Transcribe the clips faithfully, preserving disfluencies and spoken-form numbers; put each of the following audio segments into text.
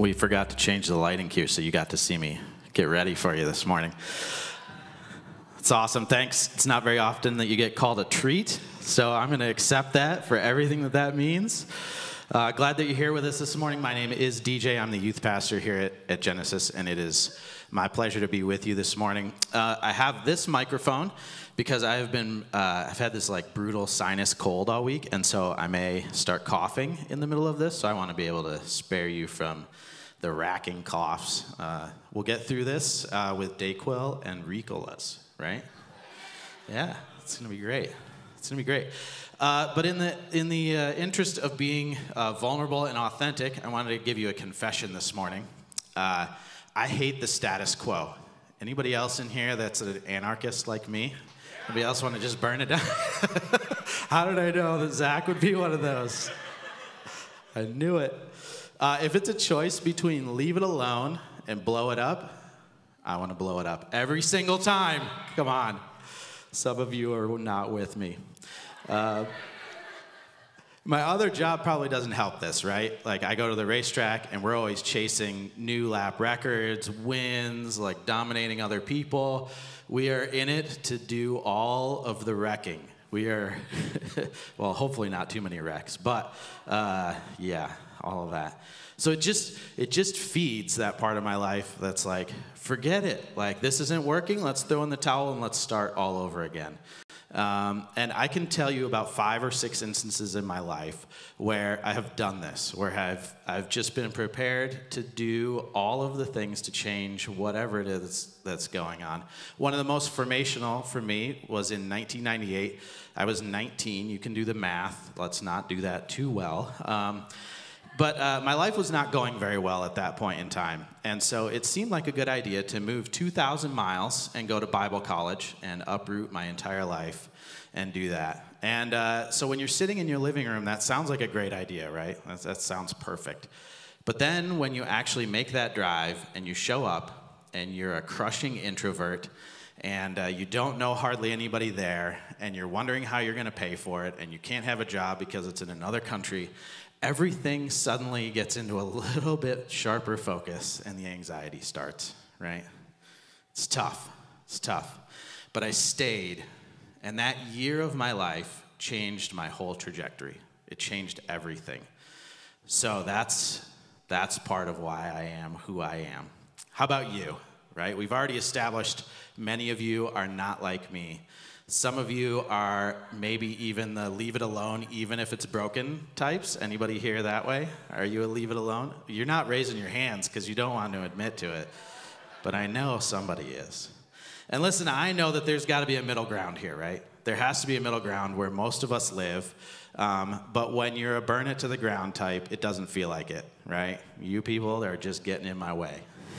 We forgot to change the lighting here, so you got to see me get ready for you this morning. It's awesome. Thanks. It's not very often that you get called a treat, so I'm going to accept that for everything that that means. Uh, glad that you're here with us this morning. My name is D J. I'm the youth pastor here at, at Genesis, and it is my pleasure to be with you this morning. Uh, I have this microphone because I have been, uh, I've had this like brutal sinus cold all week, and so I may start coughing in the middle of this, so I want to be able to spare you from the racking coughs. Uh, we'll get through this uh, with Dayquil and Ricolas, right? Yeah, it's going to be great. It's going to be great. Uh, but in the in the uh, interest of being uh, vulnerable and authentic, I wanted to give you a confession this morning. Uh, I hate the status quo. Anybody else in here that's an anarchist like me? Anybody else want to just burn it down? How did I know that Zach would be one of those? I knew it. Uh, if it's a choice between leave it alone and blow it up, I want to blow it up every single time. Come on. Some of you are not with me. Uh, my other job probably doesn't help this, right? Like, I go to the racetrack, and we're always chasing new lap records, wins, like dominating other people. We are in it to do all of the wrecking. We are, well, hopefully not too many wrecks, but uh, yeah, all of that. So it just it just feeds that part of my life that's like, forget it. Like, this isn't working. Let's throw in the towel and let's start all over again. Um, and I can tell you about five or six instances in my life where I have done this, where I've I've just been prepared to do all of the things to change whatever it is that's going on. One of the most formational for me was in nineteen ninety-eight. I was nineteen. You can do the math. Let's not do that too well. Um, But uh, my life was not going very well at that point in time. And so it seemed like a good idea to move two thousand miles and go to Bible college and uproot my entire life and do that. And uh, so when you're sitting in your living room, that sounds like a great idea, right? That, that sounds perfect. But then when you actually make that drive and you show up and you're a crushing introvert and uh, you don't know hardly anybody there and you're wondering how you're going to pay for it and you can't have a job because it's in another country, everything suddenly gets into a little bit sharper focus and the anxiety starts, right? It's tough. It's tough. But I stayed, and that year of my life changed my whole trajectory. It changed everything. So that's that's part of why I am who I am. How about you, right? We've already established many of you are not like me. Some of you are maybe even the leave it alone, even if it's broken types. Anybody here that way? Are you a leave it alone? You're not raising your hands because you don't want to admit to it. But I know somebody is. And listen, I know that there's got to be a middle ground here, right? There has to be a middle ground where most of us live. Um, but when you're a burn it to the ground type, it doesn't feel like it, right? You people are just getting in my way.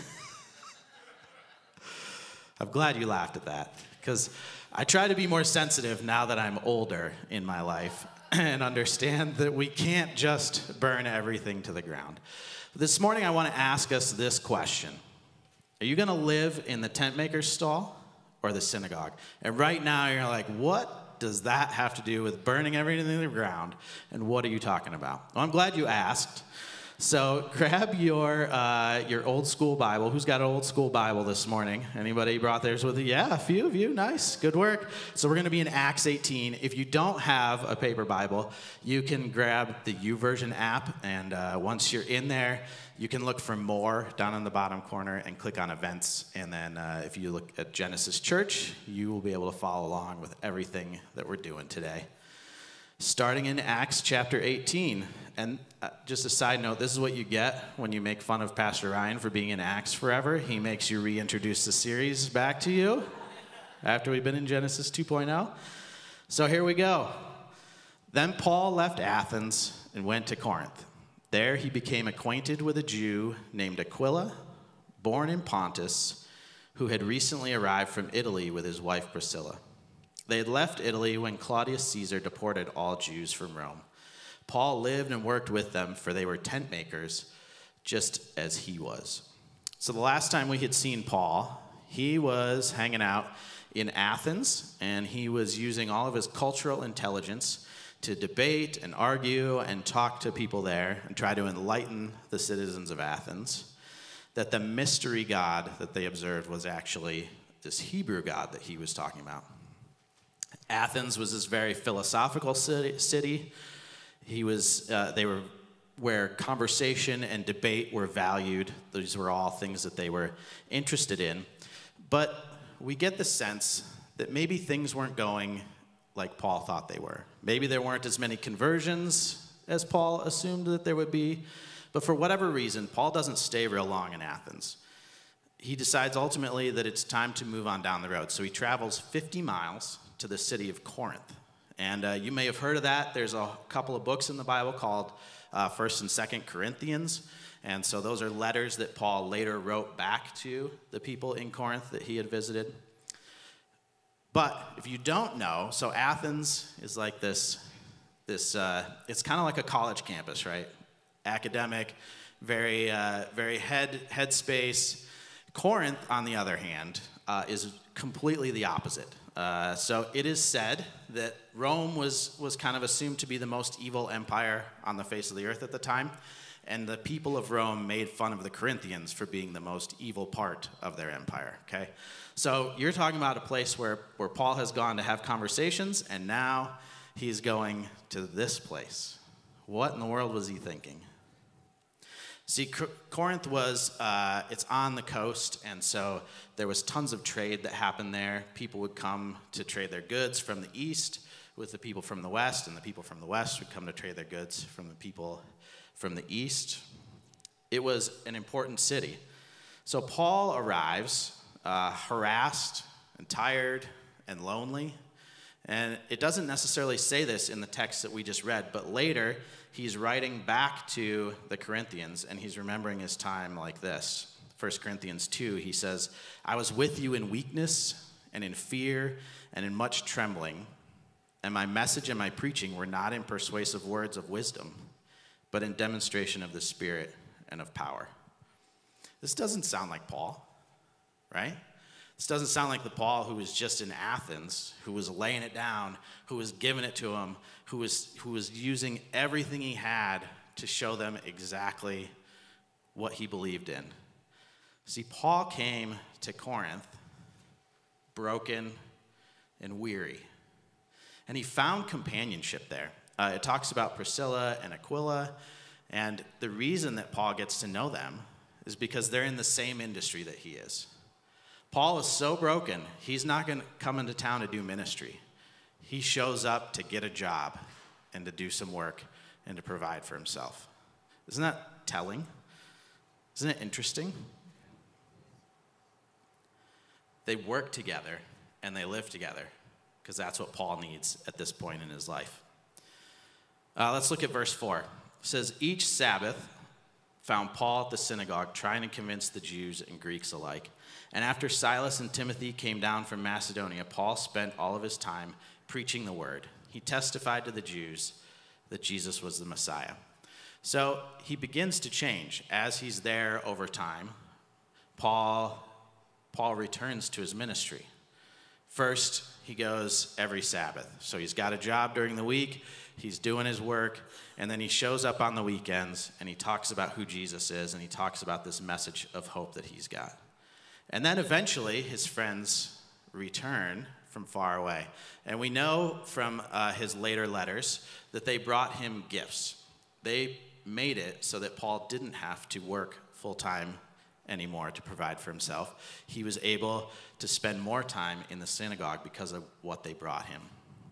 I'm glad you laughed at that, because I try to be more sensitive now that I'm older in my life and understand that we can't just burn everything to the ground. This morning, I want to ask us this question. Are you going to live in the tent maker's stall or the synagogue? And right now, you're like, what does that have to do with burning everything to the ground? And what are you talking about? Well, I'm glad you asked. So grab your uh, your old school Bible. Who's got an old school Bible this morning? Anybody brought theirs with you? Yeah, a few of you. Nice. Good work. So we're going to be in Acts eighteen. If you don't have a paper Bible, you can grab the YouVersion app, and uh, once you're in there, you can look for more down in the bottom corner and click on events. And then uh, if you look at Genesis Church, you will be able to follow along with everything that we're doing today. Starting in Acts chapter eighteen. And uh, just a side note, this is what you get when you make fun of Pastor Ryan for being in Acts forever. He makes you reintroduce the series back to you after we've been in Genesis two point oh. So here we go. Then Paul left Athens and went to Corinth. There he became acquainted with a Jew named Aquila, born in Pontus, who had recently arrived from Italy with his wife Priscilla. They had left Italy when Claudius Caesar deported all Jews from Rome. Paul lived and worked with them, for they were tent makers, just as he was. So the last time we had seen Paul, he was hanging out in Athens, and he was using all of his cultural intelligence to debate and argue and talk to people there and try to enlighten the citizens of Athens that the mystery God that they observed was actually this Hebrew God that he was talking about. Athens was this very philosophical city. city. He was, uh, they were where conversation and debate were valued. These were all things that they were interested in. But we get the sense that maybe things weren't going like Paul thought they were. Maybe there weren't as many conversions as Paul assumed that there would be. But for whatever reason, Paul doesn't stay real long in Athens. He decides ultimately that it's time to move on down the road. So he travels fifty miles to the city of Corinth. And uh, you may have heard of that. There's a couple of books in the Bible called uh, First and Second Corinthians. And so those are letters that Paul later wrote back to the people in Corinth that he had visited. But if you don't know, so Athens is like this, this uh, it's kind of like a college campus, right? Academic, very, uh, very head head space. Corinth, on the other hand, uh, is completely the opposite. Uh, so it is said that Rome was, was kind of assumed to be the most evil empire on the face of the earth at the time, and the people of Rome made fun of the Corinthians for being the most evil part of their empire, okay? So you're talking about a place where, where Paul has gone to have conversations, and now he's going to this place. What in the world was he thinking? See, Corinth was, uh, it's on the coast, and so there was tons of trade that happened there. People would come to trade their goods from the east with the people from the west, and the people from the west would come to trade their goods from the people from the east. It was an important city. So Paul arrives uh, harassed and tired and lonely, and it doesn't necessarily say this in the text that we just read, but later he's writing back to the Corinthians, and he's remembering his time like this. First Corinthians two, he says, I was with you in weakness and in fear and in much trembling, and my message and my preaching were not in persuasive words of wisdom, but in demonstration of the Spirit and of power. This doesn't sound like Paul, right? This doesn't sound like the Paul who was just in Athens, who was laying it down, who was giving it to them, who was, who was using everything he had to show them exactly what he believed in. See, Paul came to Corinth broken and weary, and he found companionship there. Uh, it talks about Priscilla and Aquila, and the reason that Paul gets to know them is because they're in the same industry that he is. Paul is so broken, he's not going to come into town to do ministry. He shows up to get a job and to do some work and to provide for himself. Isn't that telling? Isn't it interesting? They work together and they live together because that's what Paul needs at this point in his life. Uh, let's look at verse four. It says, each Sabbath found Paul at the synagogue trying to convince the Jews and Greeks alike. And after Silas and Timothy came down from Macedonia, Paul spent all of his time preaching the word. He testified to the Jews that Jesus was the Messiah. So he begins to change. As he's there over time, Paul, Paul returns to his ministry. First, he goes every Sabbath. So he's got a job during the week, he's doing his work, and then he shows up on the weekends, and he talks about who Jesus is, and he talks about this message of hope that he's got. And then eventually, his friends return from far away. And we know from uh, his later letters that they brought him gifts. They made it so that Paul didn't have to work full-time anymore to provide for himself. He was able to spend more time in the synagogue because of what they brought him.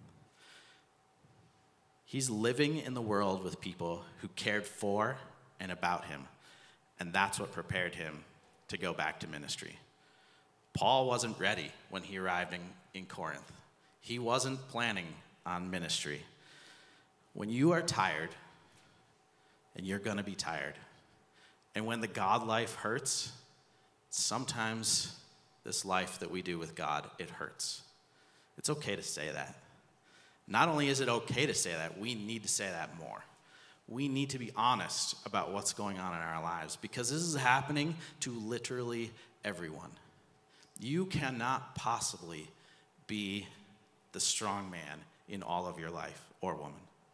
He's living in the world with people who cared for and about him, and that's what prepared him to go back to ministry. Paul wasn't ready when he arrived in, in Corinth. He wasn't planning on ministry. When you are tired, and you're going to be tired, and when the God life hurts, sometimes this life that we do with God, it hurts. It's okay to say that. Not only is it okay to say that, we need to say that more. We need to be honest about what's going on in our lives because this is happening to literally everyone. You cannot possibly be the strong man in all of your life or woman.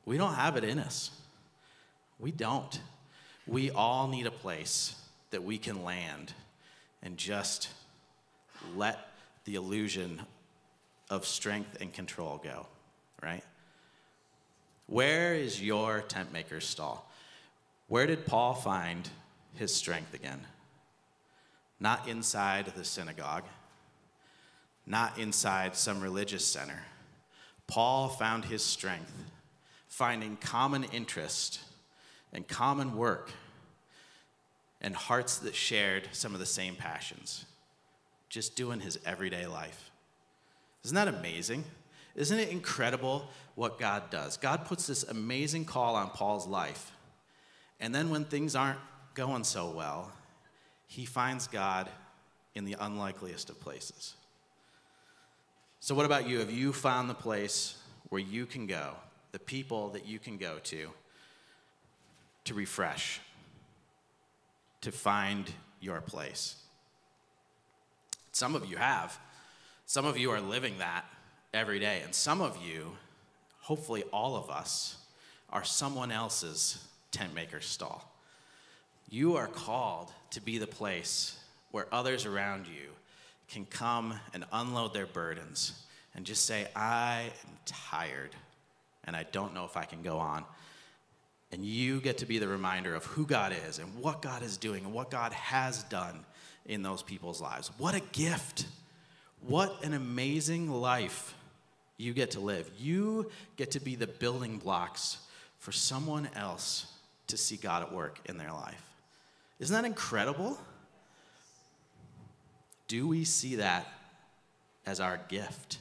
We don't have it in us. We don't. We all need a place that we can land and just let the illusion of strength and control go, right? Where is your tent maker's stall? Where did Paul find his strength again? Not inside the synagogue, not inside some religious center. Paul found his strength finding common interest and common work and hearts that shared some of the same passions, just doing his everyday life. Isn't that amazing? Isn't it incredible what God does? God puts this amazing call on Paul's life, and then when things aren't going so well, he finds God in the unlikeliest of places. So what about you? Have you found the place where you can go, the people that you can go to, to refresh, to find your place? Some of you have. Some of you are living that every day. And some of you, hopefully all of us, are someone else's tent maker's stall. You are called to be the place where others around you can come and unload their burdens and just say, I am tired and I don't know if I can go on. And you get to be the reminder of who God is and what God is doing and what God has done in those people's lives. What a gift. What an amazing life you get to live. You get to be the building blocks for someone else to see God at work in their life. Isn't that incredible? Do we see that as our gift?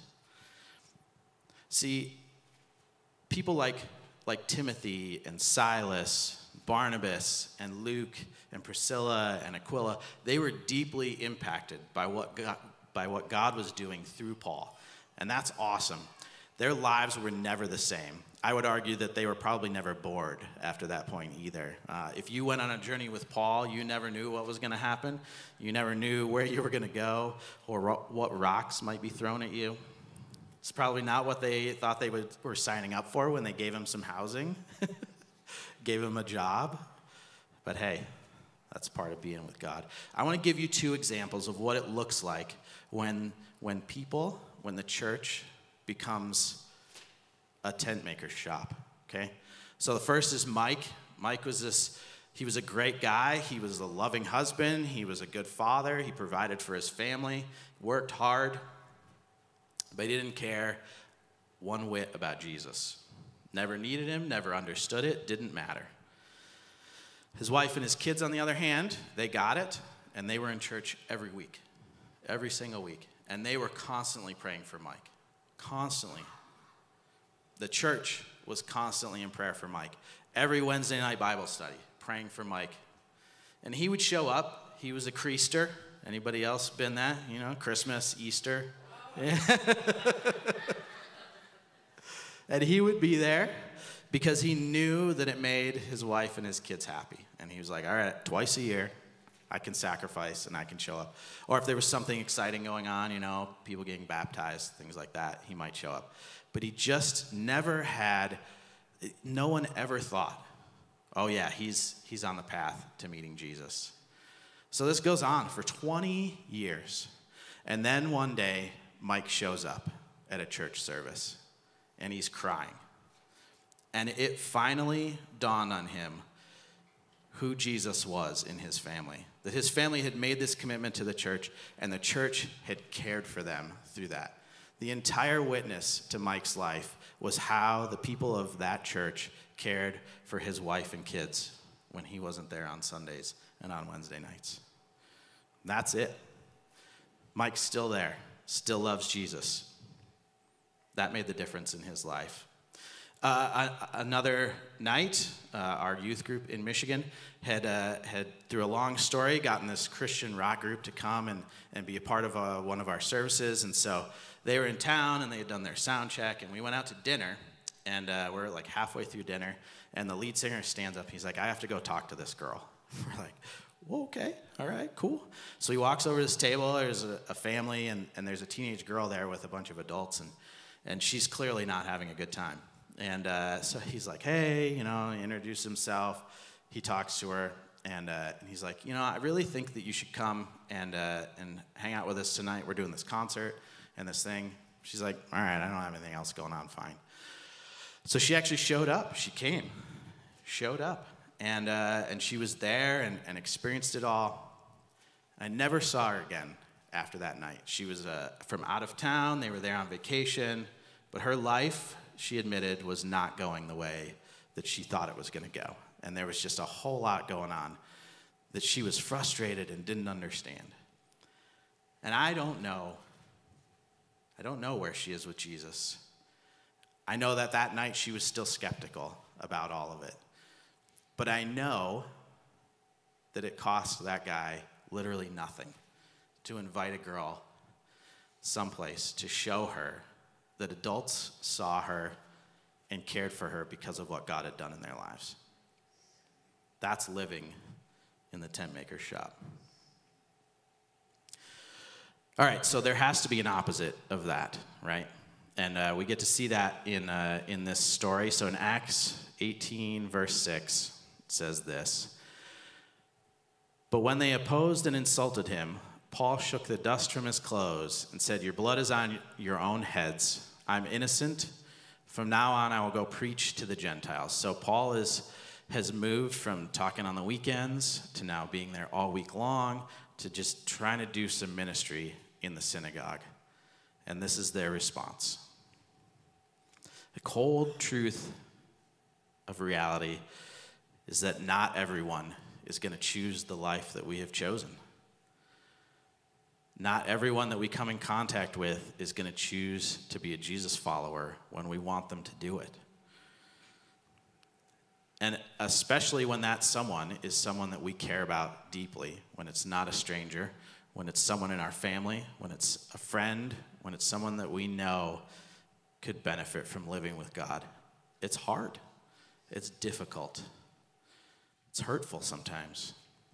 See, people like, like Timothy and Silas, Barnabas and Luke and Priscilla and Aquila, they were deeply impacted by what God, by what God was doing through Paul. And that's awesome. Their lives were never the same. I would argue that they were probably never bored after that point either. Uh, if you went on a journey with Paul, you never knew what was going to happen. You never knew where you were going to go or ro- what rocks might be thrown at you. It's probably not what they thought they would, were signing up for when they gave him some housing, gave him a job. But hey, that's part of being with God. I want to give you two examples of what it looks like when, when people, when the church becomes a tent maker's shop, okay? So the first is Mike. Mike was this, he was a great guy. He was a loving husband. He was a good father. He provided for his family, worked hard, but he didn't care one whit about Jesus. Never needed him, never understood it, didn't matter. His wife and his kids, on the other hand, they got it, and they were in church every week, every single week. And they were constantly praying for Mike, constantly. The church was constantly in prayer for Mike. Every Wednesday night Bible study, praying for Mike. And he would show up. He was a creaster. Anybody else been that? You know, Christmas, Easter. Yeah. And he would be there because he knew that it made his wife and his kids happy. And he was like, all right, twice a year, I can sacrifice and I can show up. Or if there was something exciting going on, you know, people getting baptized, things like that, he might show up. But he just never had, no one ever thought, oh yeah, he's, he's on the path to meeting Jesus. So this goes on for twenty years. And then one day, Mike shows up at a church service, and he's crying. And it finally dawned on him who Jesus was in his family. That his family had made this commitment to the church, and the church had cared for them through that. The entire witness to Mike's life was how the people of that church cared for his wife and kids when he wasn't there on Sundays and on Wednesday nights. That's it. Mike's still there, still loves Jesus. That made the difference in his life. Uh, another night, uh, our youth group in Michigan had, uh, had, through a long story, gotten this Christian rock group to come and, and be a part of uh, one of our services. And so they were in town, and they had done their sound check, and we went out to dinner, and uh, we're like halfway through dinner, and the lead singer stands up. He's like, I have to go talk to this girl. We're like, well, okay, all right, cool. So he walks over to this table. There's a, a family, and, and there's a teenage girl there with a bunch of adults, and, and she's clearly not having a good time. And uh, so he's like, hey, you know, he introduced himself. He talks to her, and, uh, and he's like, you know, I really think that you should come and, uh, and hang out with us tonight. We're doing this concert and this thing. She's like, all right, I don't have anything else going on, fine. So she actually showed up. She came, showed up, and, uh, and she was there and, and experienced it all. I never saw her again after that night. She was uh, from out of town. They were there on vacation, but her life, she admitted, was not going the way that she thought it was going to go. And there was just a whole lot going on that she was frustrated and didn't understand. And I don't know. I don't know where she is with Jesus. I know that that night she was still skeptical about all of it. But I know that it cost that guy literally nothing to invite a girl someplace to show her that adults saw her and cared for her because of what God had done in their lives. That's living in the tent maker's shop. All right, so there has to be an opposite of that, right? And uh, we get to see that in, uh, in this story. So in Acts eighteen, verse six, it says this. But when they opposed and insulted him, Paul shook the dust from his clothes and said, your blood is on your own heads. I'm innocent. From now on, I will go preach to the Gentiles. So Paul is, has moved from talking on the weekends to now being there all week long to just trying to do some ministry in the synagogue. And this is their response. The cold truth of reality is that not everyone is going to choose the life that we have chosen. Not everyone that we come in contact with is going to choose to be a Jesus follower when we want them to do it. And especially when that someone is someone that we care about deeply, when it's not a stranger, when it's someone in our family, when it's a friend, when it's someone that we know could benefit from living with God. It's hard. It's difficult. It's hurtful sometimes.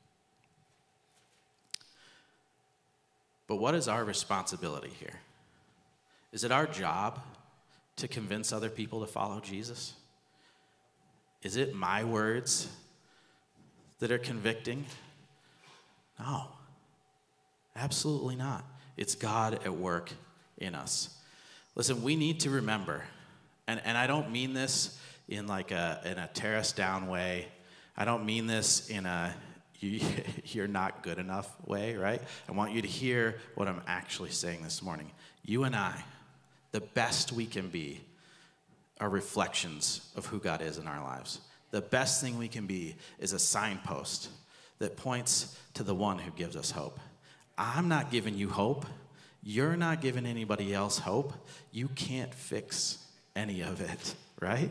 But what is our responsibility here? Is it our job to convince other people to follow Jesus? Is it my words that are convicting? No, absolutely not. It's God at work in us. Listen, we need to remember, and, and I don't mean this in like a, in a tear us down way. I don't mean this in a you, you're not good enough way, right? I want you to hear what I'm actually saying this morning. You and I, the best we can be, are reflections of who God is in our lives. The best thing we can be is a signpost that points to the one who gives us hope. I'm not giving you hope. You're not giving anybody else hope. You can't fix any of it, right?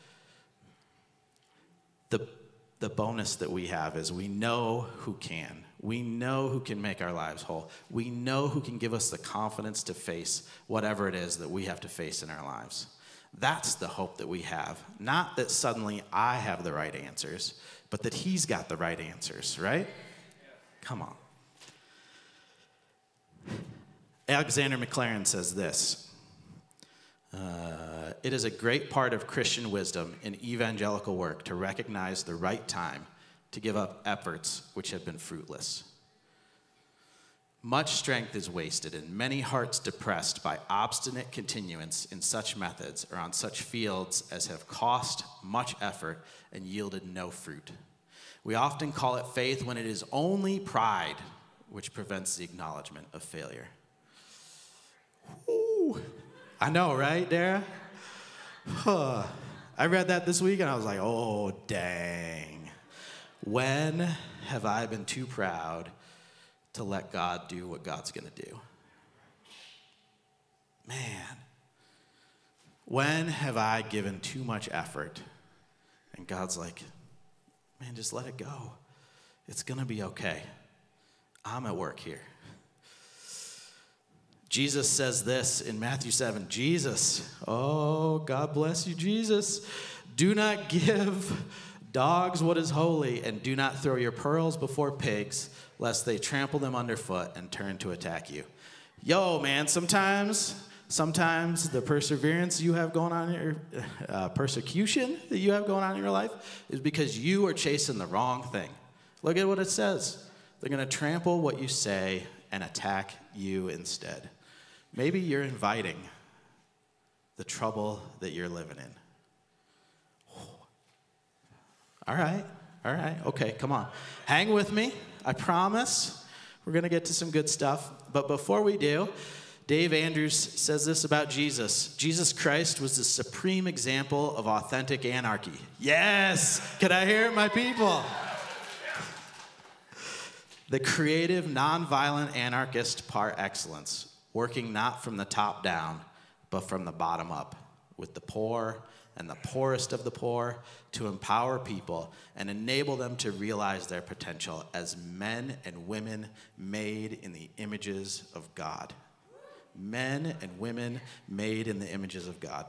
The, the bonus that we have is we know who can. We know who can make our lives whole. We know who can give us the confidence to face whatever it is that we have to face in our lives. That's the hope that we have. Not that suddenly I have the right answers, but that he's got the right answers, right? Come on. Alexander McLaren says this. Uh, it is a great part of Christian wisdom in evangelical work to recognize the right time to give up efforts which have been fruitless. Much strength is wasted and many hearts depressed by obstinate continuance in such methods or on such fields as have cost much effort and yielded no fruit. We often call it faith when it is only pride which prevents the acknowledgement of failure. Ooh. I know, right, Dara? Huh. I read that this week and I was like, oh, dang. When have I been too proud to let God do what God's going to do? Man. When have I given too much effort and God's like, man, just let it go. It's going to be okay. I'm at work here. Jesus says this in Matthew seven. Jesus, oh, God bless you, Jesus. Do not give dogs what is holy, and do not throw your pearls before pigs, lest they trample them underfoot and turn to attack you. Yo, man, sometimes, Sometimes the perseverance you have going on in your uh, persecution that you have going on in your life is because you are chasing the wrong thing. Look at what it says. They're going to trample what you say and attack you instead. Maybe you're inviting the trouble that you're living in. All right, all right, okay, come on. Hang with me. I promise we're going to get to some good stuff. But before we do, Dave Andrews says this about Jesus. Jesus Christ was the supreme example of authentic anarchy. Yes! Can I hear it, my people? The creative, nonviolent anarchist par excellence, working not from the top down, but from the bottom up, with the poor and the poorest of the poor, to empower people and enable them to realize their potential as men and women made in the images of God. Men and women made in the images of God.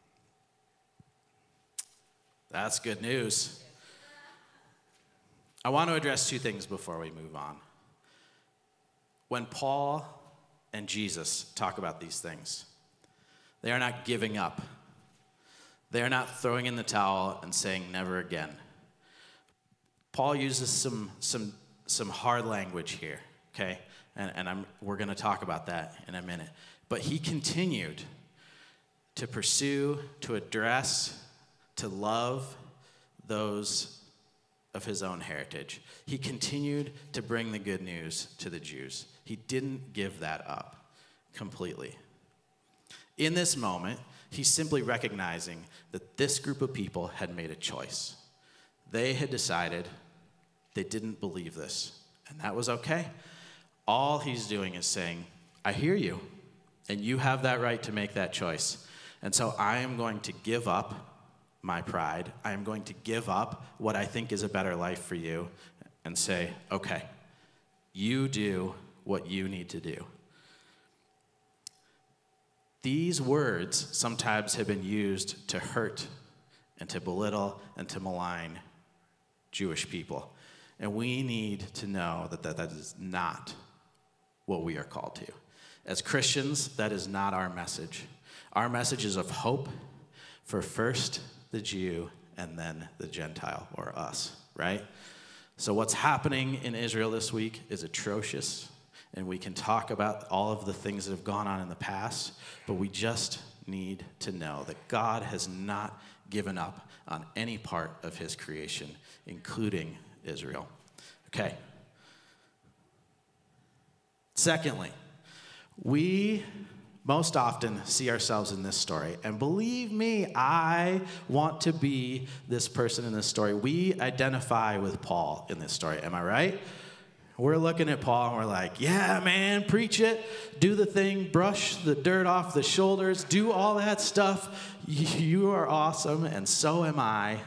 That's good news. I want to address two things before we move on. When Paul and Jesus talk about these things, they are not giving up. They are not throwing in the towel and saying never again. Paul uses some, some, some hard language here, okay? And, and I'm, we're going to talk about that in a minute. But he continued to pursue, to address, to love those of his own heritage. He continued to bring the good news to the Jews. He didn't give that up completely. In this moment, he's simply recognizing that this group of people had made a choice. They had decided they didn't believe this, and that was okay. All he's doing is saying, I hear you, and you have that right to make that choice. And so I am going to give up my pride. I am going to give up what I think is a better life for you and say, okay, you do what you need to do. These words sometimes have been used to hurt and to belittle and to malign Jewish people. And we need to know that that, that is not what we are called to. As Christians, that is not our message. Our message is of hope for first the Jew and then the Gentile, or us, right? So what's happening in Israel this week is atrocious, and we can talk about all of the things that have gone on in the past, but we just need to know that God has not given up on any part of his creation, including Israel. Okay. Secondly, we most often see ourselves in this story. And believe me, I want to be this person in this story. We identify with Paul in this story. Am I right? We're looking at Paul and we're like, yeah, man, preach it. Do the thing. Brush the dirt off the shoulders. Do all that stuff. You are awesome, and so am I.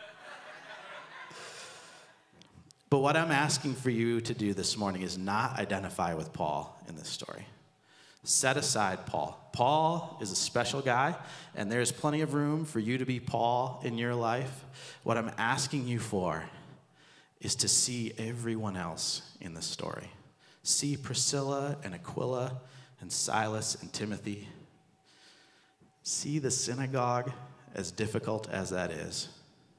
But what I'm asking for you to do this morning is not identify with Paul in this story. Set aside Paul. Paul is a special guy, and there's plenty of room for you to be Paul in your life. What I'm asking you for is to see everyone else in the story. See Priscilla and Aquila and Silas and Timothy. See the synagogue, as difficult as that is.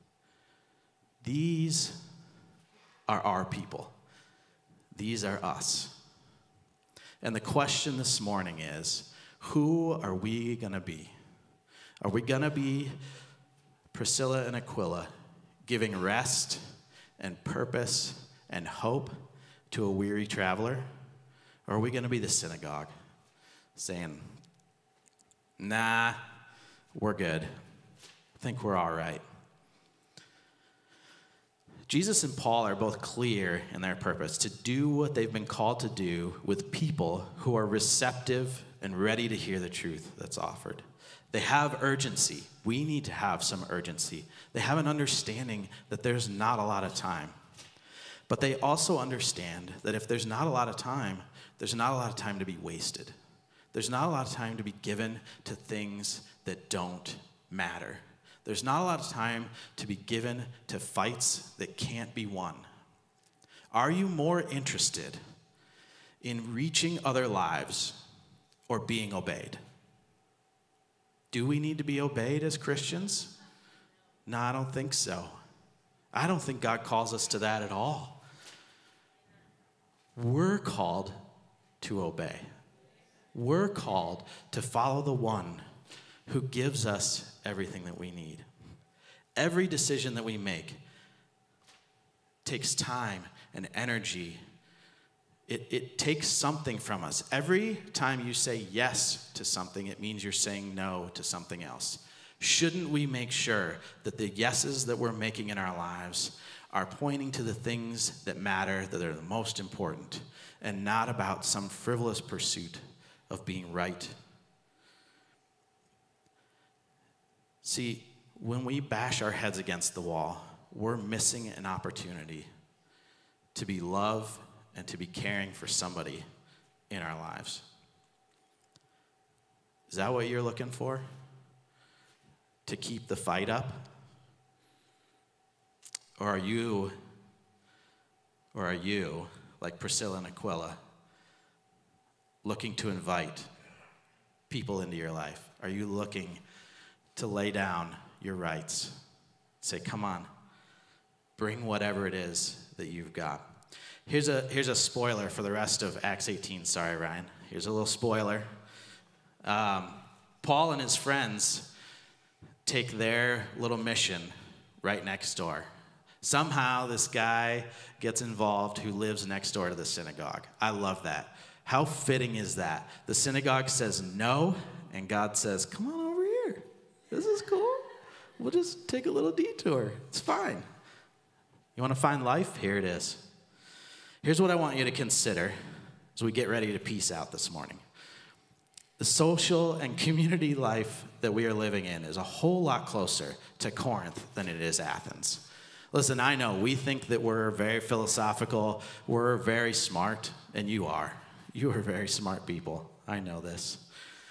These are our people. These are us. And the question this morning is, who are we going to be? Are we going to be Priscilla and Aquila, giving rest and purpose and hope to a weary traveler? Or are we going to be the synagogue, saying, nah, we're good. I think we're all right. Jesus and Paul are both clear in their purpose to do what they've been called to do with people who are receptive and ready to hear the truth that's offered. They have urgency. We need to have some urgency. They have an understanding that there's not a lot of time. But they also understand that if there's not a lot of time, there's not a lot of time to be wasted. There's not a lot of time to be given to things that don't matter. There's not a lot of time to be given to fights that can't be won. Are you more interested in reaching other lives or being obeyed? Do we need to be obeyed as Christians? No, I don't think so. I don't think God calls us to that at all. We're called to obey. We're called to follow the one who gives us everything that we need. Every decision that we make takes time and energy. It, it takes something from us. Every time you say yes to something, it means you're saying no to something else. Shouldn't we make sure that the yeses that we're making in our lives are pointing to the things that matter, that are the most important, and not about some frivolous pursuit of being right? See, when we bash our heads against the wall, we're missing an opportunity to be love and to be caring for somebody in our lives. Is that what you're looking for? To keep the fight up? Or are you, or are you, like Priscilla and Aquila, looking to invite people into your life? Are you looking to lay down your rights? Say, come on, bring whatever it is that you've got. Here's a, here's a spoiler for the rest of Acts eighteen. Sorry, Ryan. Here's a little spoiler. Um, Paul and his friends take their little mission right next door. Somehow this guy gets involved who lives next door to the synagogue. I love that. How fitting is that? The synagogue says no, and God says, come on over here. This is cool. We'll just take a little detour. It's fine. You want to find life? Here it is. Here's what I want you to consider as we get ready to peace out this morning. The social and community life that we are living in is a whole lot closer to Corinth than it is Athens. Listen, I know we think that we're very philosophical, we're very smart, and you are. You are very smart people. I know this.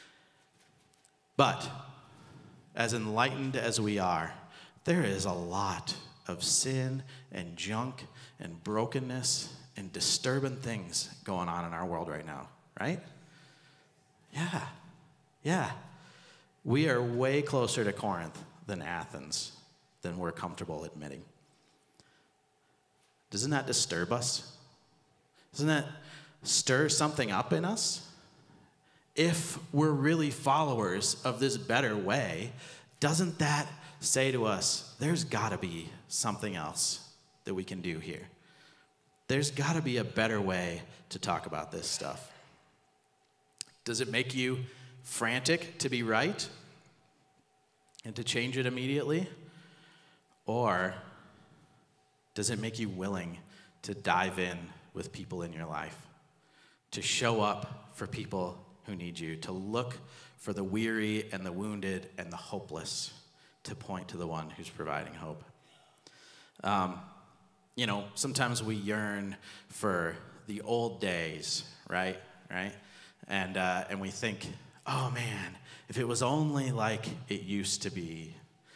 But as enlightened as we are, there is a lot of sin and junk and brokenness and disturbing things going on in our world right now, right? Yeah, yeah. We are way closer to Corinth than Athens than we're comfortable admitting. Doesn't that disturb us? Doesn't that stir something up in us? If we're really followers of this better way, doesn't that say to us, there's got to be something else that we can do here? There's got to be a better way to talk about this stuff. Does it make you frantic to be right and to change it immediately? Or does it make you willing to dive in with people in your life, to show up for people who need you, to look for the weary and the wounded and the hopeless, to point to the one who's providing hope? Um, you know, sometimes we yearn for the old days, right? Right? And uh, and we think, oh man, if it was only like it used to be.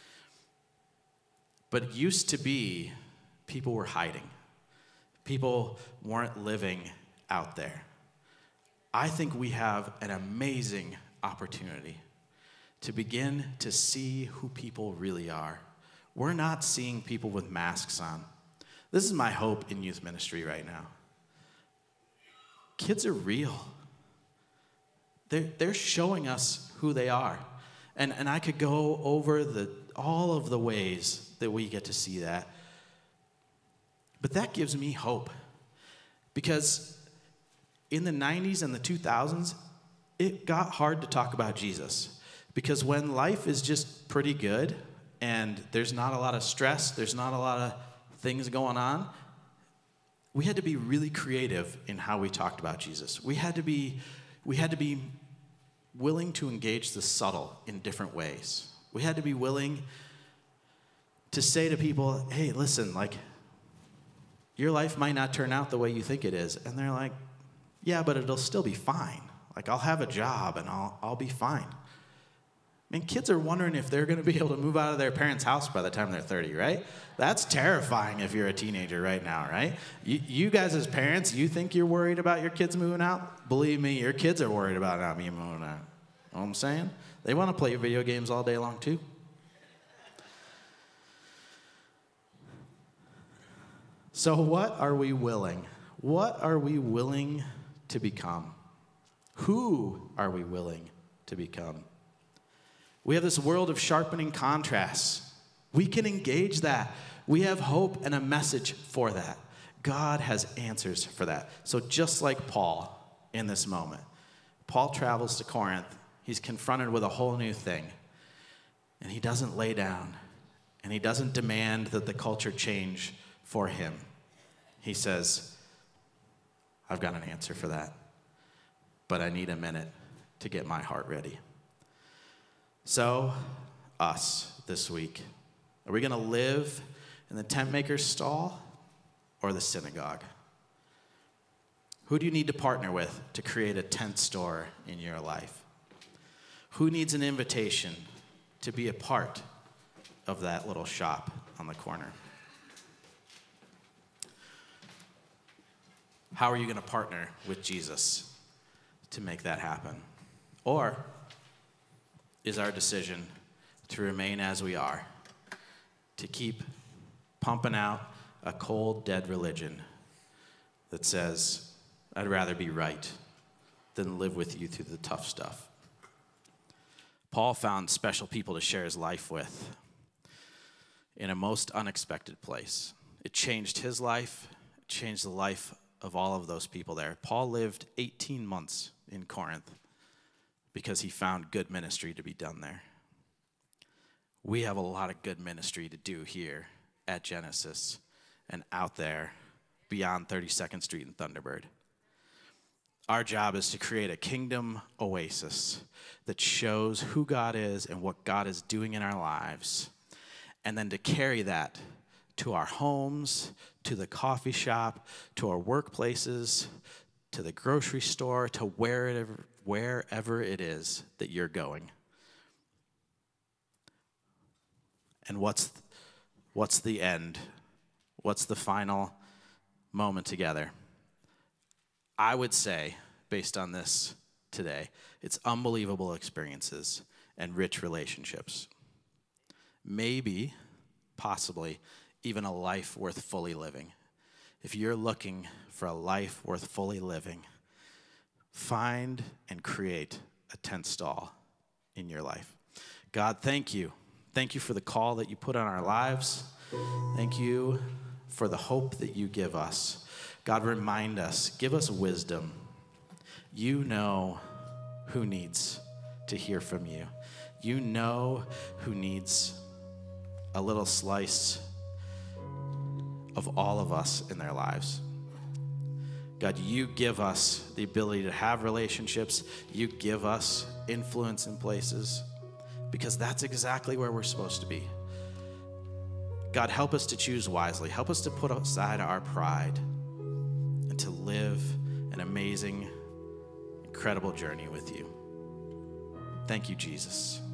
But it used to be, people were hiding. People weren't living out there. I think we have an amazing opportunity to begin to see who people really are. We're not seeing people with masks on. This is my hope in youth ministry right now. Kids are real. They're, they're showing us who they are. And, and I could go over the, all of the ways that we get to see that. But that gives me hope. Because in the nineties and the two thousands, it got hard to talk about Jesus. Because when life is just pretty good and there's not a lot of stress, there's not a lot of things going on, we had to be really creative in how we talked about Jesus. We had to be, we had to be willing to engage the subtle in different ways. We had to be willing to say to people, hey, listen, like, your life might not turn out the way you think it is. And they're like, yeah, but it'll still be fine. Like, I'll have a job and I'll, I'll be fine. I mean, kids are wondering if they're going to be able to move out of their parents' house by the time they're thirty, right? That's terrifying if you're a teenager right now, right? You, you guys as parents, you think you're worried about your kids moving out? Believe me, your kids are worried about not me moving out. You know what I'm saying? They want to play video games all day long too. So what are we willing? What are we willing to become? Who are we willing to become? We have this world of sharpening contrasts. We can engage that. We have hope and a message for that. God has answers for that. So just like Paul in this moment, Paul travels to Corinth. He's confronted with a whole new thing. And he doesn't lay down. And he doesn't demand that the culture change for him. He says, I've got an answer for that. But I need a minute to get my heart ready. So, us this week. Are we going to live in the tent maker's stall or the synagogue? Who do you need to partner with to create a tent store in your life? Who needs an invitation to be a part of that little shop on the corner? How are you going to partner with Jesus to make that happen? Or is our decision to remain as we are, to keep pumping out a cold, dead religion that says, I'd rather be right than live with you through the tough stuff? Paul found special people to share his life with in a most unexpected place. It changed his life, it changed the life of all of those people there. Paul lived eighteen months in Corinth because he found good ministry to be done there. We have a lot of good ministry to do here at Genesis and out there beyond thirty-second Street and Thunderbird. Our job is to create a kingdom oasis that shows who God is and what God is doing in our lives, and then to carry that to our homes, to the coffee shop, to our workplaces, to the grocery store, to wherever, wherever it is that you're going. And what's, what's the end? What's the final moment together? I would say, based on this today, it's unbelievable experiences and rich relationships. Maybe, possibly, even a life worth fully living. If you're looking for a life worth fully living, find and create a tent stall in your life. God, thank you. Thank you for the call that you put on our lives. Thank you for the hope that you give us. God, remind us, give us wisdom. You know who needs to hear from you. You know who needs a little slice of all of us in their lives. God, you give us the ability to have relationships. You give us influence in places because that's exactly where we're supposed to be. God, help us to choose wisely. Help us to put aside our pride and to live an amazing, incredible journey with you. Thank you, Jesus.